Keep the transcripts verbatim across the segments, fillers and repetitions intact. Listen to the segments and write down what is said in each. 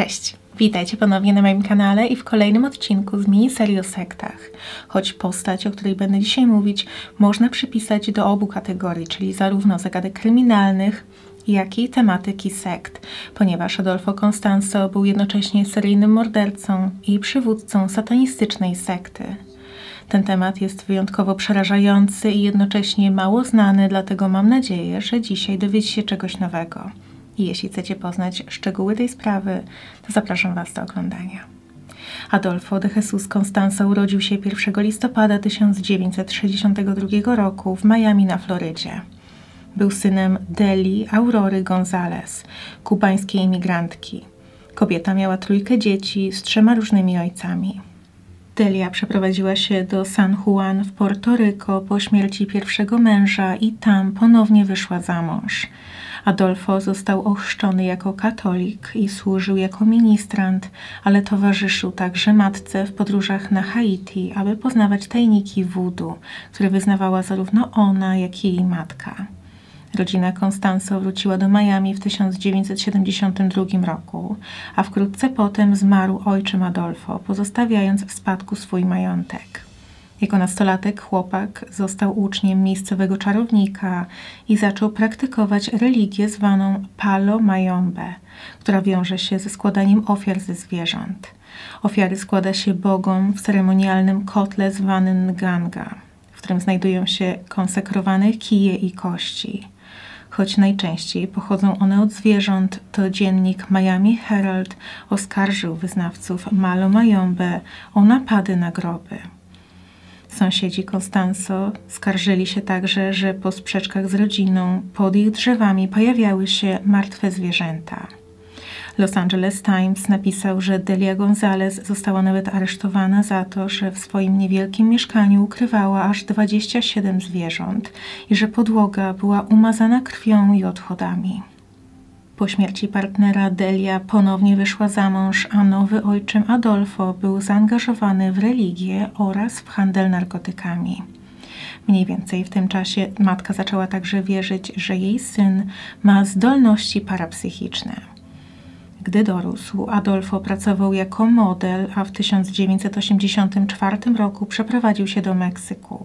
Cześć! Witajcie ponownie na moim kanale i w kolejnym odcinku z miniserii o sektach. Choć postać, o której będę dzisiaj mówić, można przypisać do obu kategorii, czyli zarówno zagadek kryminalnych, jak i tematyki sekt, ponieważ Adolfo Constanzo był jednocześnie seryjnym mordercą i przywódcą satanistycznej sekty. Ten temat jest wyjątkowo przerażający i jednocześnie mało znany, dlatego mam nadzieję, że dzisiaj dowiecie się czegoś nowego. I jeśli chcecie poznać szczegóły tej sprawy, to zapraszam Was do oglądania. Adolfo de Jesus Constanzo urodził się pierwszego listopada tysiąc dziewięćset sześćdziesiątego drugiego roku w Miami na Florydzie. Był synem Deli Aurory González, kubańskiej imigrantki. Kobieta miała trójkę dzieci z trzema różnymi ojcami. Delia przeprowadziła się do San Juan w Porto Rico po śmierci pierwszego męża i tam ponownie wyszła za mąż. Adolfo został ochrzczony jako katolik i służył jako ministrant, ale towarzyszył także matce w podróżach na Haiti, aby poznawać tajniki wudu, które wyznawała zarówno ona, jak i jej matka. Rodzina Constanzo wróciła do Miami w tysiąc dziewięćset siedemdziesiątym drugim roku, a wkrótce potem zmarł ojczym Adolfo, pozostawiając w spadku swój majątek. Jako nastolatek chłopak został uczniem miejscowego czarownika i zaczął praktykować religię zwaną Palo Mayombe, która wiąże się ze składaniem ofiar ze zwierząt. Ofiary składa się bogom w ceremonialnym kotle zwanym Nganga, w którym znajdują się konsekrowane kije i kości. Choć najczęściej pochodzą one od zwierząt, to dziennik Miami Herald oskarżył wyznawców Malo Mayombe o napady na groby. Sąsiedzi Constanzo skarżyli się także, że po sprzeczkach z rodziną pod ich drzewami pojawiały się martwe zwierzęta. Los Angeles Times napisał, że Delia González została nawet aresztowana za to, że w swoim niewielkim mieszkaniu ukrywała aż dwadzieścia siedem zwierząt i że podłoga była umazana krwią i odchodami. Po śmierci partnera Delia ponownie wyszła za mąż, a nowy ojczym Adolfo był zaangażowany w religię oraz w handel narkotykami. Mniej więcej w tym czasie matka zaczęła także wierzyć, że jej syn ma zdolności parapsychiczne. Gdy dorósł, Adolfo pracował jako model, a w tysiąc dziewięćset osiemdziesiątym czwartym roku przeprowadził się do Meksyku.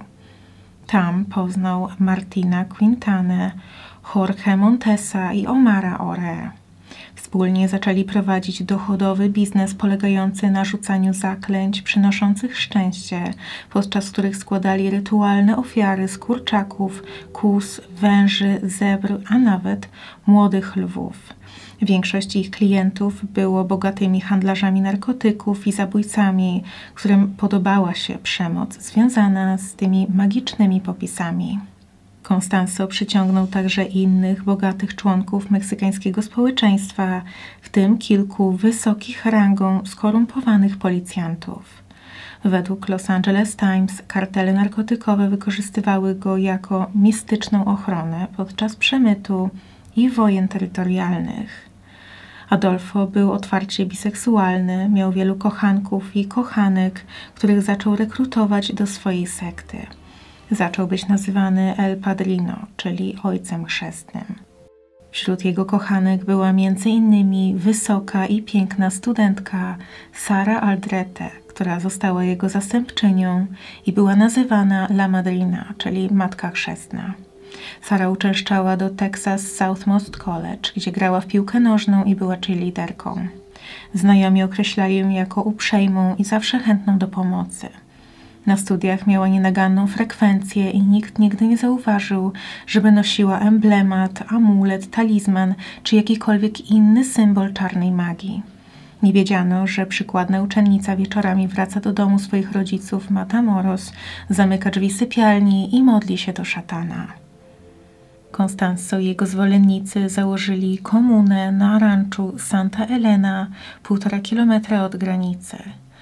Tam poznał Martina Quintanę, Jorge Montesa i Omara Ore. Wspólnie zaczęli prowadzić dochodowy biznes polegający na rzucaniu zaklęć przynoszących szczęście, podczas których składali rytualne ofiary z kurczaków, kóz, węży, zebr, a nawet młodych lwów. Większość ich klientów było bogatymi handlarzami narkotyków i zabójcami, którym podobała się przemoc związana z tymi magicznymi popisami. Constanzo przyciągnął także innych bogatych członków meksykańskiego społeczeństwa, w tym kilku wysokich rangą skorumpowanych policjantów. Według Los Angeles Times kartele narkotykowe wykorzystywały go jako mistyczną ochronę podczas przemytu i wojen terytorialnych. Adolfo był otwarcie biseksualny, miał wielu kochanków i kochanek, których zaczął rekrutować do swojej sekty. Zaczął być nazywany El Padrino, czyli ojcem chrzestnym. Wśród jego kochanek była między innymi wysoka i piękna studentka Sara Aldrete, która została jego zastępczynią i była nazywana La Madrina, czyli matka chrzestna. Sara uczęszczała do Texas Southmost College, gdzie grała w piłkę nożną i była cheerleaderką. Znajomi określali ją jako uprzejmą i zawsze chętną do pomocy. Na studiach miała nienaganną frekwencję i nikt nigdy nie zauważył, żeby nosiła emblemat, amulet, talizman czy jakikolwiek inny symbol czarnej magii. Nie wiedziano, że przykładna uczennica wieczorami wraca do domu swoich rodziców Matamoros, zamyka drzwi sypialni i modli się do szatana. Constanzo i jego zwolennicy założyli komunę na ranczu Santa Elena, półtora kilometra od granicy.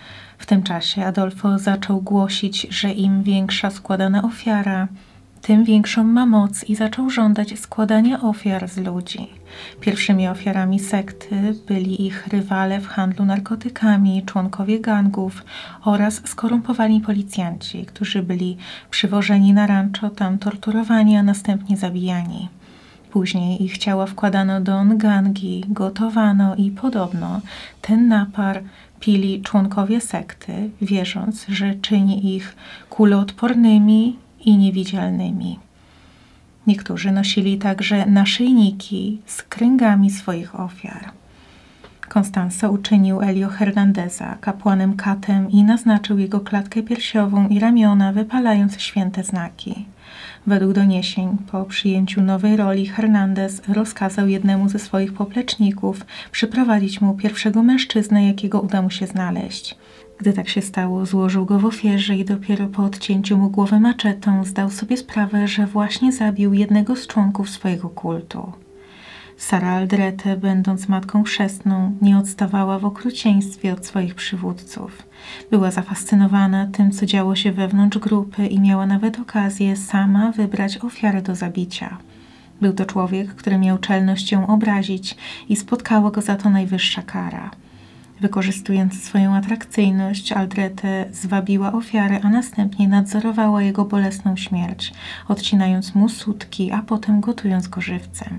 W tym czasie Adolfo zaczął głosić, że im większa składana ofiara, tym większą ma moc i zaczął żądać składania ofiar z ludzi. Pierwszymi ofiarami sekty byli ich rywale w handlu narkotykami, członkowie gangów oraz skorumpowani policjanci, którzy byli przywożeni na rancho, tam torturowani, a następnie zabijani. później ich ciała wkładano do ngangi, gotowano i podobno ten napar pili członkowie sekty, wierząc, że czyni ich kuloodpornymi i niewidzialnymi. Niektórzy nosili także naszyjniki z kręgami swoich ofiar. Constanzo uczynił Elio Hernandeza kapłanem Katem i naznaczył jego klatkę piersiową i ramiona, wypalając święte znaki. Według doniesień, po przyjęciu nowej roli Hernandez rozkazał jednemu ze swoich popleczników przyprowadzić mu pierwszego mężczyznę, jakiego uda mu się znaleźć. Gdy tak się stało, złożył go w ofierze i dopiero po odcięciu mu głowę maczetą zdał sobie sprawę, że właśnie zabił jednego z członków swojego kultu. Sara Aldrete, będąc matką chrzestną, nie odstawała w okrucieństwie od swoich przywódców. Była zafascynowana tym, co działo się wewnątrz grupy i miała nawet okazję sama wybrać ofiarę do zabicia. Był to człowiek, który miał czelność ją obrazić i spotkała go za to najwyższa kara. Wykorzystując swoją atrakcyjność, Aldrete zwabiła ofiarę, a następnie nadzorowała jego bolesną śmierć, odcinając mu sutki, a potem gotując go żywcem.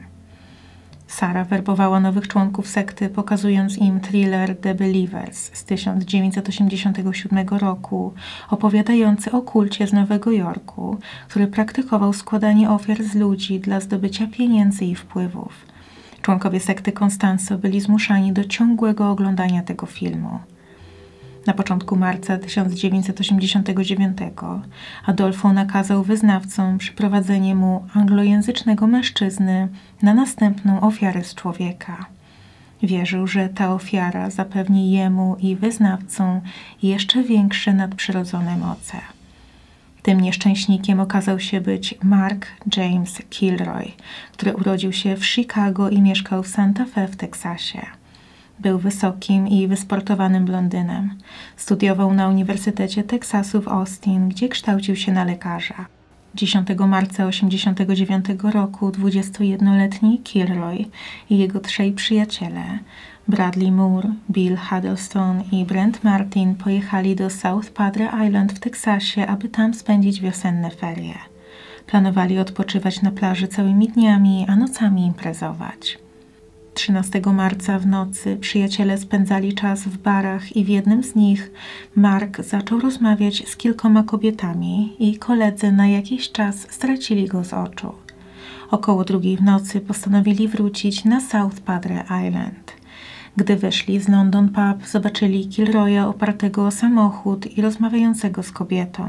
Sara werbowała nowych członków sekty, pokazując im thriller The Believers z tysiąc dziewięćset osiemdziesiątego siódmego roku, opowiadający o kulcie z Nowego Jorku, który praktykował składanie ofiar z ludzi dla zdobycia pieniędzy i wpływów. Członkowie sekty Constanzo byli zmuszani do ciągłego oglądania tego filmu. Na początku marca tysiąc dziewięćset osiemdziesiątego dziewiątego Adolfo nakazał wyznawcom przyprowadzenie mu anglojęzycznego mężczyzny na następną ofiarę z człowieka. Wierzył, że ta ofiara zapewni jemu i wyznawcom jeszcze większe nadprzyrodzone moce. Tym nieszczęśnikiem okazał się być Mark James Kilroy, który urodził się w Chicago i mieszkał w Santa Fe w Teksasie. Był wysokim i wysportowanym blondynem. Studiował na Uniwersytecie Teksasu w Austin, gdzie kształcił się na lekarza. dziesiątego marca tysiąc dziewięćset osiemdziesiątego dziewiątego roku dwudziestojednoletni Kilroy i jego trzej przyjaciele, Bradley Moore, Bill Huddleston i Brent Martin, pojechali do South Padre Island w Teksasie, aby tam spędzić wiosenne ferie. Planowali odpoczywać na plaży całymi dniami, a nocami imprezować. trzynastego marca w nocy przyjaciele spędzali czas w barach i w jednym z nich Mark zaczął rozmawiać z kilkoma kobietami i koledzy na jakiś czas stracili go z oczu. Około drugiej w nocy postanowili wrócić na South Padre Island. Gdy wyszli z London Pub, zobaczyli Kilroya opartego o samochód i rozmawiającego z kobietą.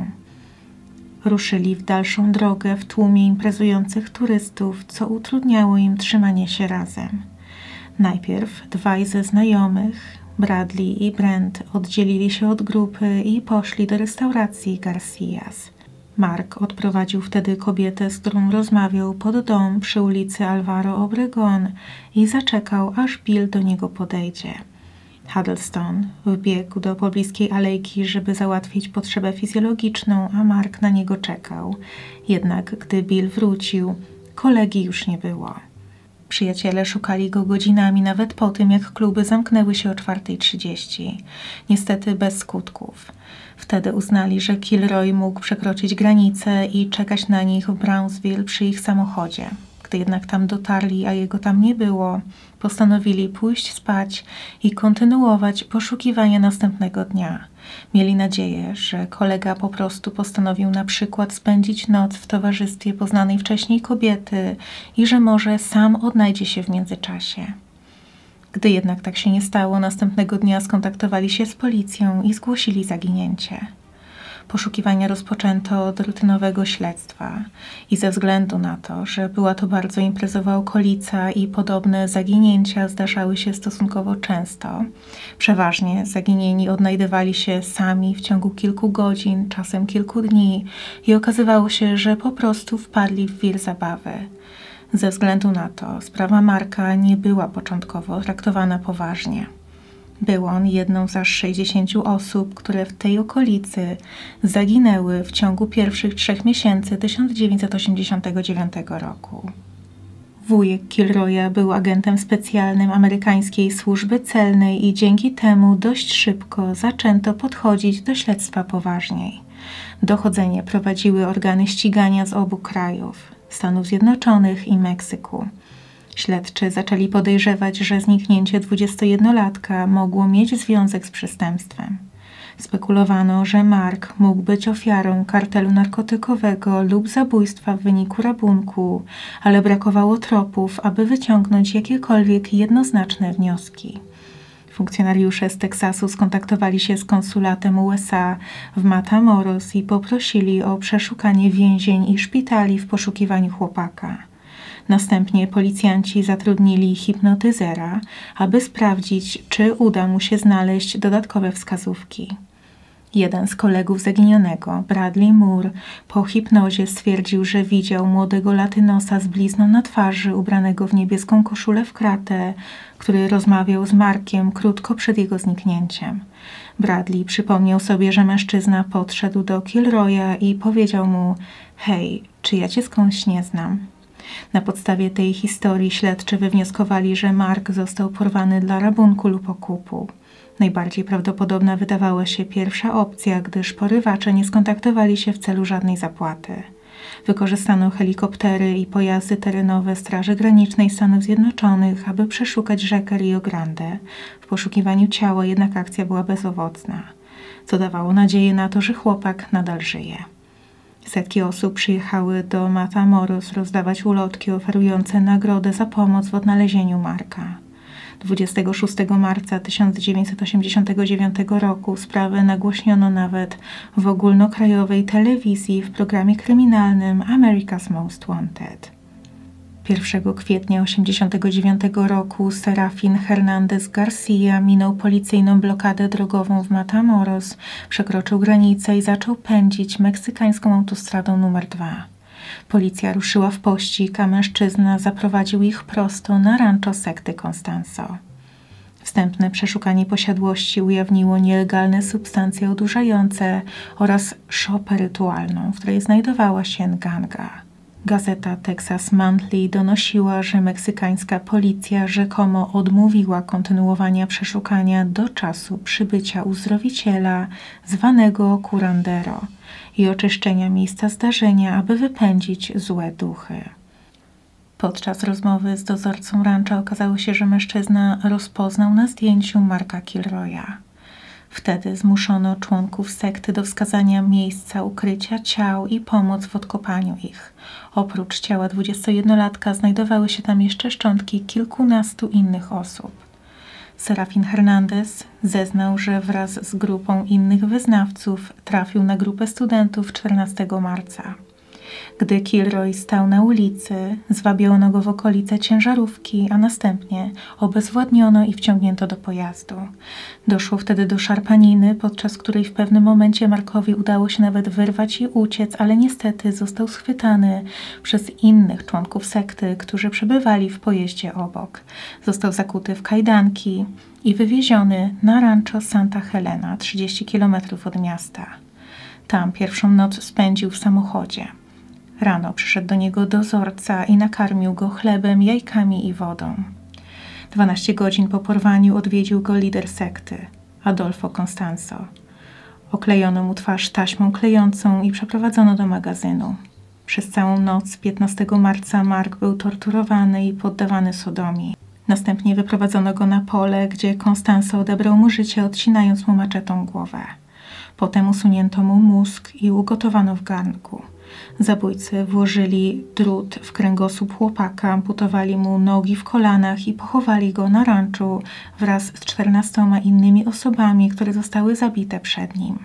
Ruszyli w dalszą drogę w tłumie imprezujących turystów, co utrudniało im trzymanie się razem. Najpierw dwaj ze znajomych, Bradley i Brent, oddzielili się od grupy i poszli do restauracji Garcias. Mark odprowadził wtedy kobietę, z którą rozmawiał, pod dom przy ulicy Alvaro Obregón i zaczekał, aż Bill do niego podejdzie. Huddleston wbiegł do pobliskiej alejki, żeby załatwić potrzebę fizjologiczną, a Mark na niego czekał. Jednak gdy Bill wrócił, kolegi już nie było. Przyjaciele szukali go godzinami, nawet po tym, jak kluby zamknęły się o czwartej trzydzieści. Niestety bez skutków. Wtedy uznali, że Kilroy mógł przekroczyć granicę i czekać na nich w Brownsville przy ich samochodzie. Gdy jednak tam dotarli, a jego tam nie było, postanowili pójść spać i kontynuować poszukiwania następnego dnia. Mieli nadzieję, że kolega po prostu postanowił na przykład spędzić noc w towarzystwie poznanej wcześniej kobiety i że może sam odnajdzie się w międzyczasie. Gdy jednak tak się nie stało, następnego dnia skontaktowali się z policją i zgłosili zaginięcie. Poszukiwania rozpoczęto od rutynowego śledztwa i ze względu na to, że była to bardzo imprezowa okolica i podobne zaginięcia zdarzały się stosunkowo często, przeważnie zaginieni odnajdywali się sami w ciągu kilku godzin, czasem kilku dni i okazywało się, że po prostu wpadli w wir zabawy. Ze względu na to sprawa Marka nie była początkowo traktowana poważnie. Był on jedną z aż sześćdziesięciu osób, które w tej okolicy zaginęły w ciągu pierwszych trzech miesięcy tysiąc dziewięćset osiemdziesiątego dziewiątego roku. Wujek Kilroya był agentem specjalnym amerykańskiej służby celnej i dzięki temu dość szybko zaczęto podchodzić do śledztwa poważniej. Dochodzenie prowadziły organy ścigania z obu krajów. Stanów Zjednoczonych i Meksyku. Śledczy zaczęli podejrzewać, że zniknięcie dwudziestojednolatka mogło mieć związek z przestępstwem. Spekulowano, że Mark mógł być ofiarą kartelu narkotykowego lub zabójstwa w wyniku rabunku, ale brakowało tropów, aby wyciągnąć jakiekolwiek jednoznaczne wnioski. Funkcjonariusze z Teksasu skontaktowali się z konsulatem U S A w Matamoros i poprosili o przeszukanie więzień i szpitali w poszukiwaniu chłopaka. Następnie policjanci zatrudnili hipnotyzera, aby sprawdzić, czy uda mu się znaleźć dodatkowe wskazówki. Jeden z kolegów zaginionego, Bradley Moore, po hipnozie stwierdził, że widział młodego latynosa z blizną na twarzy, ubranego w niebieską koszulę w kratę, który rozmawiał z Markiem krótko przed jego zniknięciem. Bradley przypomniał sobie, że mężczyzna podszedł do Kilroya i powiedział mu: „Hej, czy ja cię skądś nie znam?” Na podstawie tej historii śledczy wywnioskowali, że Mark został porwany dla rabunku lub okupu. Najbardziej prawdopodobna wydawała się pierwsza opcja, gdyż porywacze nie skontaktowali się w celu żadnej zapłaty. Wykorzystano helikoptery i pojazdy terenowe Straży Granicznej Stanów Zjednoczonych, aby przeszukać rzekę Rio Grande. W poszukiwaniu ciała jednak akcja była bezowocna, co dawało nadzieję na to, że chłopak nadal żyje. Setki osób przyjechały do Matamoros rozdawać ulotki oferujące nagrodę za pomoc w odnalezieniu Marka. dwudziestego szóstego marca tysiąc dziewięćset osiemdziesiątego dziewiątego roku sprawę nagłośniono nawet w ogólnokrajowej telewizji w programie kryminalnym America's Most Wanted. pierwszego kwietnia tysiąc dziewięćset osiemdziesiątego dziewiątego roku Serafin Hernandez Garcia minął policyjną blokadę drogową w Matamoros, przekroczył granicę i zaczął pędzić meksykańską autostradą numer dwa. Policja ruszyła w pościg, a mężczyzna zaprowadził ich prosto na rancho sekty Constanzo. Wstępne przeszukanie posiadłości ujawniło nielegalne substancje odurzające oraz szopę rytualną, w której znajdowała się nganga. Gazeta Texas Monthly donosiła, że meksykańska policja rzekomo odmówiła kontynuowania przeszukania do czasu przybycia uzdrowiciela zwanego curandero i oczyszczenia miejsca zdarzenia, aby wypędzić złe duchy. Podczas rozmowy z dozorcą rancha okazało się, że mężczyzna rozpoznał na zdjęciu Marka Kilroya. Wtedy zmuszono członków sekty do wskazania miejsca ukrycia ciał i pomoc w odkopaniu ich. Oprócz ciała dwudziestojednolatka znajdowały się tam jeszcze szczątki kilkunastu innych osób. Serafin Hernandez zeznał, że wraz z grupą innych wyznawców trafił na grupę studentów czternastego marca. Gdy Kilroy stał na ulicy, zwabiono go w okolice ciężarówki, a następnie obezwładniono i wciągnięto do pojazdu. Doszło wtedy do szarpaniny, podczas której w pewnym momencie Markowi udało się nawet wyrwać i uciec, ale niestety został schwytany przez innych członków sekty, którzy przebywali w pojeździe obok. Został zakuty w kajdanki i wywieziony na rancho Santa Helena, trzydzieści kilometrów od miasta. Tam pierwszą noc spędził w samochodzie. Rano przyszedł do niego dozorca i nakarmił go chlebem, jajkami i wodą. Dwanaście godzin po porwaniu odwiedził go lider sekty, Adolfo Constanzo. Oklejono mu twarz taśmą klejącą i przeprowadzono do magazynu. Przez całą noc piętnastego marca Mark był torturowany i poddawany sodomii. Następnie wyprowadzono go na pole, gdzie Constanzo odebrał mu życie, odcinając mu maczetą głowę. Potem usunięto mu mózg i ugotowano w garnku. Zabójcy włożyli drut w kręgosłup chłopaka, amputowali mu nogi w kolanach i pochowali go na ranczu wraz z czternastoma innymi osobami, które zostały zabite przed nim.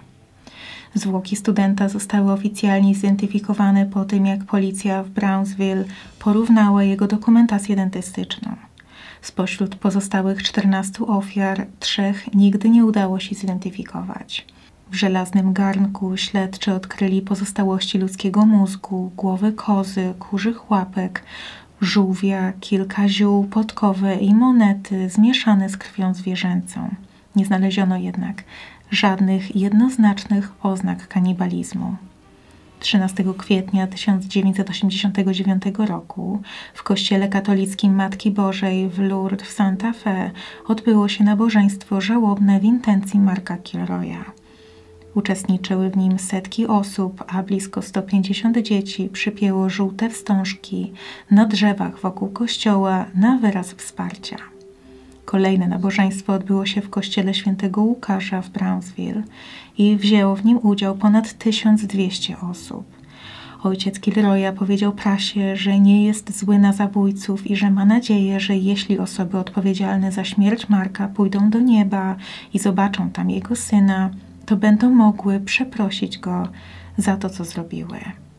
Zwłoki studenta zostały oficjalnie zidentyfikowane po tym, jak policja w Brownsville porównała jego dokumentację dentystyczną. Spośród pozostałych czternastu ofiar trzech nigdy nie udało się zidentyfikować. W żelaznym garnku śledczy odkryli pozostałości ludzkiego mózgu, głowy kozy, kurzych łapek, żółwia, kilka ziół, podkowy i monety zmieszane z krwią zwierzęcą. Nie znaleziono jednak żadnych jednoznacznych oznak kanibalizmu. trzynastego kwietnia tysiąc dziewięćset osiemdziesiątego dziewiątego roku w kościele katolickim Matki Bożej w Lourdes w Santa Fe odbyło się nabożeństwo żałobne w intencji Marka Kilroya. Uczestniczyły w nim setki osób, a blisko sto pięćdziesiąt dzieci przypięło żółte wstążki na drzewach wokół kościoła na wyraz wsparcia. Kolejne nabożeństwo odbyło się w kościele świętego Łukasza w Brownsville i wzięło w nim udział ponad tysiąc dwieście osób. Ojciec Kilroya powiedział prasie, że nie jest zły na zabójców i że ma nadzieję, że jeśli osoby odpowiedzialne za śmierć Marka pójdą do nieba i zobaczą tam jego syna, to będą mogły przeprosić go za to, co zrobiły.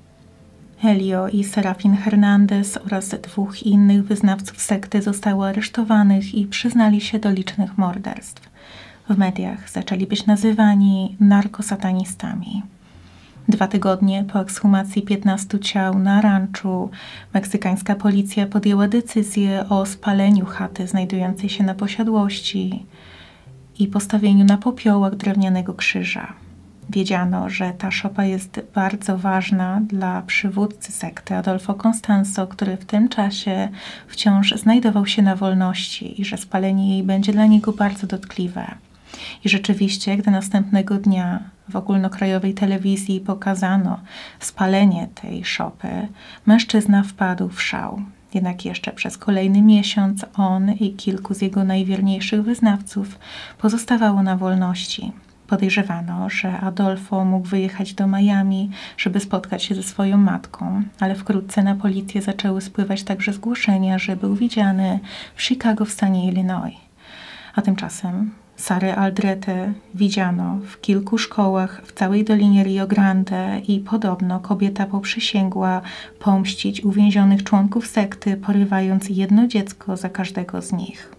Helio i Serafin Hernandez oraz dwóch innych wyznawców sekty zostało aresztowanych i przyznali się do licznych morderstw. W mediach zaczęli być nazywani narkosatanistami. Dwa tygodnie po ekshumacji piętnastu ciał na ranczu meksykańska policja podjęła decyzję o spaleniu chaty znajdującej się na posiadłości i postawieniu na popiołach drewnianego krzyża. Wiedziano, że ta szopa jest bardzo ważna dla przywódcy sekty Adolfo Constanzo, który w tym czasie wciąż znajdował się na wolności i że spalenie jej będzie dla niego bardzo dotkliwe. I rzeczywiście, gdy następnego dnia w ogólnokrajowej telewizji pokazano spalenie tej szopy, mężczyzna wpadł w szał. Jednak jeszcze przez kolejny miesiąc on i kilku z jego najwierniejszych wyznawców pozostawało na wolności. Podejrzewano, że Adolfo mógł wyjechać do Miami, żeby spotkać się ze swoją matką, ale wkrótce na policję zaczęły spływać także zgłoszenia, że był widziany w Chicago w stanie Illinois. A tymczasem Sarę Aldretę widziano w kilku szkołach w całej Dolinie Rio Grande i podobno kobieta poprzysięgła pomścić uwięzionych członków sekty, porywając jedno dziecko za każdego z nich.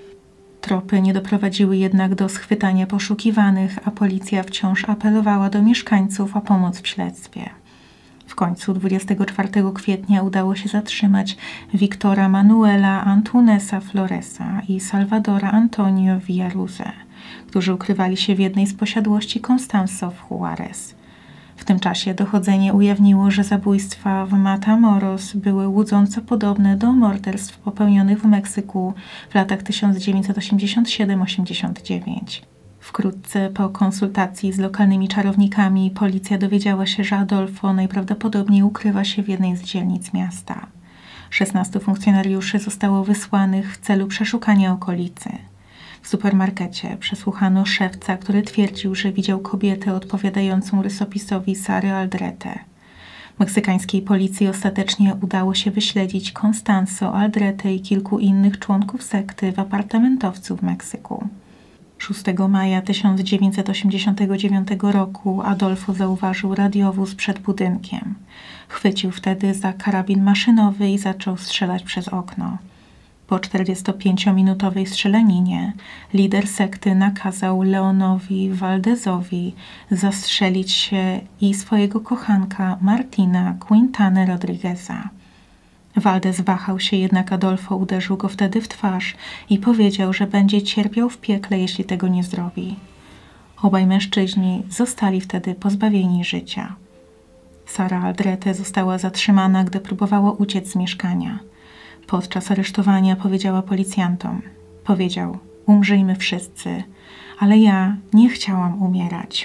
Tropy nie doprowadziły jednak do schwytania poszukiwanych, a policja wciąż apelowała do mieszkańców o pomoc w śledztwie. W końcu dwudziestego czwartego kwietnia udało się zatrzymać Wiktora Manuela Antunesa Floresa i Salvadora Antonio Villaruzę, którzy ukrywali się w jednej z posiadłości Constanzo w Juarez. W tym czasie dochodzenie ujawniło, że zabójstwa w Matamoros były łudząco podobne do morderstw popełnionych w Meksyku w latach tysiąc dziewięćset osiemdziesiąt siedem osiemdziesiąt dziewięć. Wkrótce po konsultacji z lokalnymi czarownikami policja dowiedziała się, że Adolfo najprawdopodobniej ukrywa się w jednej z dzielnic miasta. szesnastu funkcjonariuszy zostało wysłanych w celu przeszukania okolicy. W supermarkecie przesłuchano szewca, który twierdził, że widział kobietę odpowiadającą rysopisowi Sary Aldrete. Meksykańskiej policji ostatecznie udało się wyśledzić Constanzo Aldrete i kilku innych członków sekty w apartamentowcu w Meksyku. szóstego maja tysiąc dziewięćset osiemdziesiątego dziewiątego roku Adolfo zauważył radiowóz przed budynkiem. Chwycił wtedy za karabin maszynowy i zaczął strzelać przez okno. Po czterdziestopięciominutowej strzelaninie lider sekty nakazał Leonowi Valdezowi zastrzelić się i swojego kochanka Martina Quintanę Rodrigueza. Valdez wahał się, jednak Adolfo uderzył go wtedy w twarz i powiedział, że będzie cierpiał w piekle, jeśli tego nie zrobi. Obaj mężczyźni zostali wtedy pozbawieni życia. Sara Aldrete została zatrzymana, gdy próbowała uciec z mieszkania. Podczas aresztowania powiedziała policjantom. Powiedział, umrzyjmy wszyscy, ale ja nie chciałam umierać.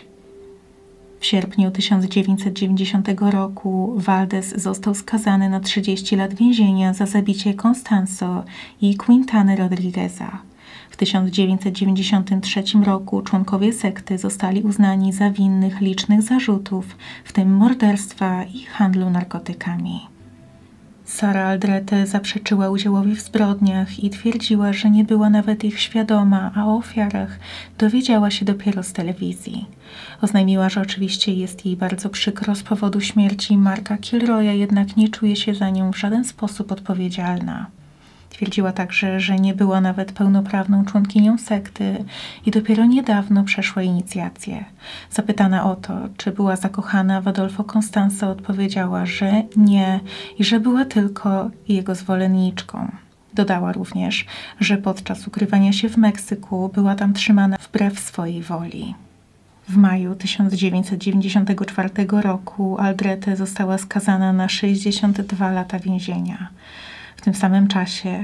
W sierpniu tysiąc dziewięćset dziewięćdziesiątego roku Valdez został skazany na trzydzieści lat więzienia za zabicie Constanzo i Quintany Rodrigueza. W tysiąc dziewięćset dziewięćdziesiątym trzecim roku członkowie sekty zostali uznani za winnych licznych zarzutów, w tym morderstwa i handlu narkotykami. Sara Aldrete zaprzeczyła udziałowi w zbrodniach i twierdziła, że nie była nawet ich świadoma, a o ofiarach dowiedziała się dopiero z telewizji. Oznajmiła, że oczywiście jest jej bardzo przykro z powodu śmierci Marka Kilroya, jednak nie czuje się za nią w żaden sposób odpowiedzialna. Twierdziła także, że nie była nawet pełnoprawną członkinią sekty i dopiero niedawno przeszła inicjację. Zapytana o to, czy była zakochana w Adolfo Constanzo, odpowiedziała, że nie i że była tylko jego zwolenniczką. Dodała również, że podczas ukrywania się w Meksyku była tam trzymana wbrew swojej woli. W maju tysiąc dziewięćset dziewięćdziesiątego czwartego roku Aldrete została skazana na sześćdziesiąt dwa lata więzienia. W tym samym czasie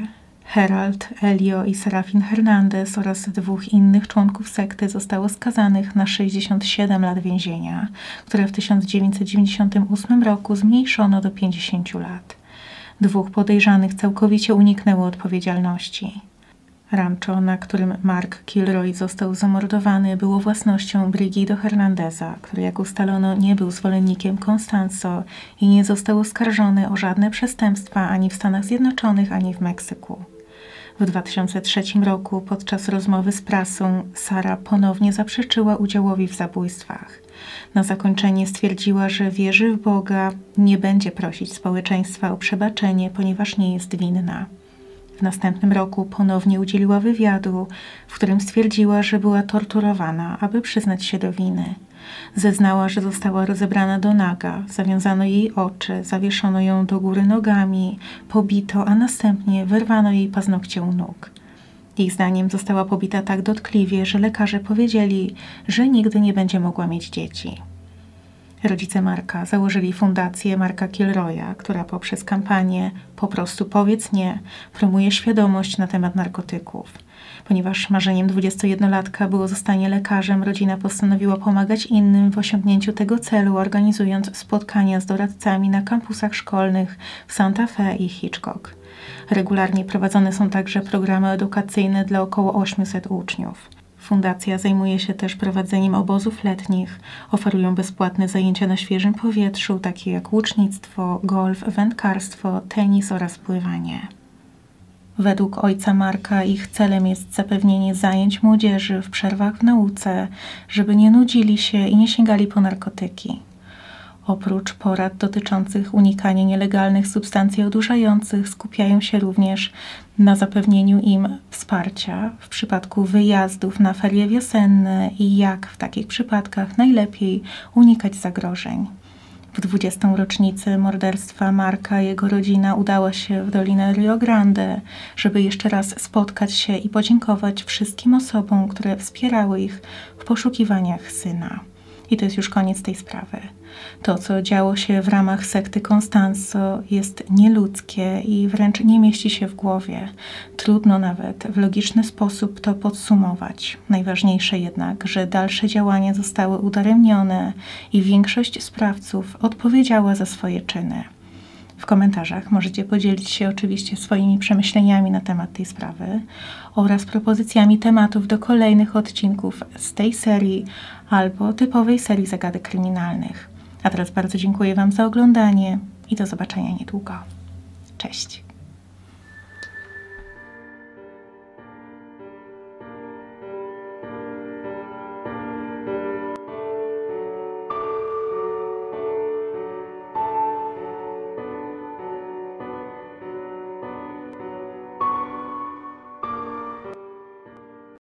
Herald, Elio i Serafin Hernandez oraz dwóch innych członków sekty zostało skazanych na sześćdziesiąt siedem lat więzienia, które w tysiąc dziewięćset dziewięćdziesiątym ósmym roku zmniejszono do pięćdziesięciu lat. Dwóch podejrzanych całkowicie uniknęło odpowiedzialności. Rancho, na którym Mark Kilroy został zamordowany, było własnością Brigido Hernandeza, który, jak ustalono, nie był zwolennikiem Constanzo i nie został oskarżony o żadne przestępstwa ani w Stanach Zjednoczonych, ani w Meksyku. W dwa tysiące trzecim roku podczas rozmowy z prasą Sara ponownie zaprzeczyła udziałowi w zabójstwach. Na zakończenie stwierdziła, że wierzy w Boga, nie będzie prosić społeczeństwa o przebaczenie, ponieważ nie jest winna. W następnym roku ponownie udzieliła wywiadu, w którym stwierdziła, że była torturowana, aby przyznać się do winy. Zeznała, że została rozebrana do naga, zawiązano jej oczy, zawieszono ją do góry nogami, pobito, a następnie wyrwano jej paznokcie u nóg. Jej zdaniem została pobita tak dotkliwie, że lekarze powiedzieli, że nigdy nie będzie mogła mieć dzieci. Rodzice Marka założyli fundację Marka Kilroya, która poprzez kampanię Po prostu powiedz nie promuje świadomość na temat narkotyków. Ponieważ marzeniem dwudziestojednolatka było zostanie lekarzem, rodzina postanowiła pomagać innym w osiągnięciu tego celu, organizując spotkania z doradcami na kampusach szkolnych w Santa Fe i Hitchcock. Regularnie prowadzone są także programy edukacyjne dla około ośmiuset uczniów. Fundacja zajmuje się też prowadzeniem obozów letnich, oferują bezpłatne zajęcia na świeżym powietrzu, takie jak łucznictwo, golf, wędkarstwo, tenis oraz pływanie. Według ojca Marka ich celem jest zapewnienie zajęć młodzieży w przerwach w nauce, żeby nie nudzili się i nie sięgali po narkotyki. Oprócz porad dotyczących unikania nielegalnych substancji odurzających, skupiają się również na zapewnieniu im wsparcia w przypadku wyjazdów na ferie wiosenne i jak w takich przypadkach najlepiej unikać zagrożeń. W dwudziestą rocznicę morderstwa Marka jego rodzina udała się w Dolinę Rio Grande, żeby jeszcze raz spotkać się i podziękować wszystkim osobom, które wspierały ich w poszukiwaniach syna. I to jest już koniec tej sprawy. To, co działo się w ramach sekty Constanzo, jest nieludzkie i wręcz nie mieści się w głowie. Trudno nawet w logiczny sposób to podsumować. Najważniejsze jednak, że dalsze działania zostały udaremnione i większość sprawców odpowiedziała za swoje czyny. W komentarzach możecie podzielić się oczywiście swoimi przemyśleniami na temat tej sprawy oraz propozycjami tematów do kolejnych odcinków z tej serii albo typowej serii zagadek kryminalnych. A teraz bardzo dziękuję Wam za oglądanie i do zobaczenia niedługo. Cześć!